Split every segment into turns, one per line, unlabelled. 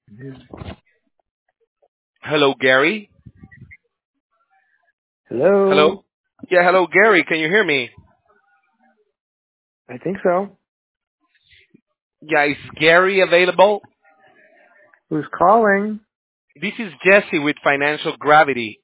Hello, Gary. Hello.
Hello.
Yeah, hello, Gary. Can you hear me?
I think so.
Yeah, is Gary available?
Who's calling?
This is Jesse with Financial Gravity.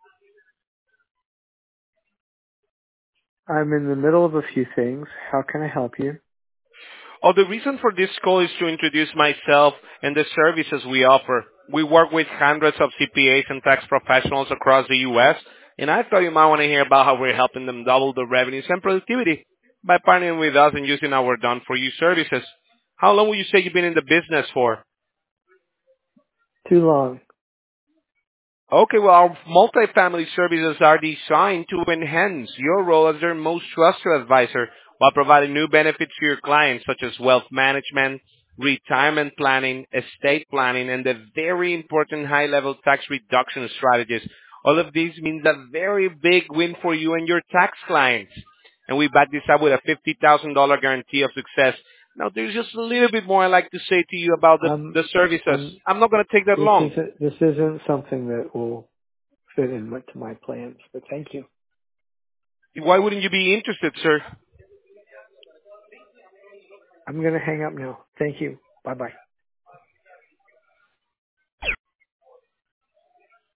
I'm in the middle of a few things. How can I help you?
Oh, the reason for this call is to introduce myself and the services we offer. We work with hundreds of CPAs and tax professionals across the U.S., and I thought you might want to hear about how we're helping them double their revenues and productivity by partnering with us and using our done-for-you services. How long will you say you've been in the business for?
Too long.
Okay, well, our multifamily services are designed to enhance your role as their most trusted advisor while providing new benefits to your clients such as wealth management, retirement planning, estate planning, and the very important high-level tax reduction strategies. All of these means a very big win for you and your tax clients. And we back this up with a $50,000 guarantee of success. Now, there's just a little bit more I'd like to say to you about
Um,
the services.
um,
I'm not going to take that long.
this isn't something that will fit in to my plans, but thank you.
Why wouldn't you be interested, sir?
I'm going to hang up now. Thank you. Bye bye.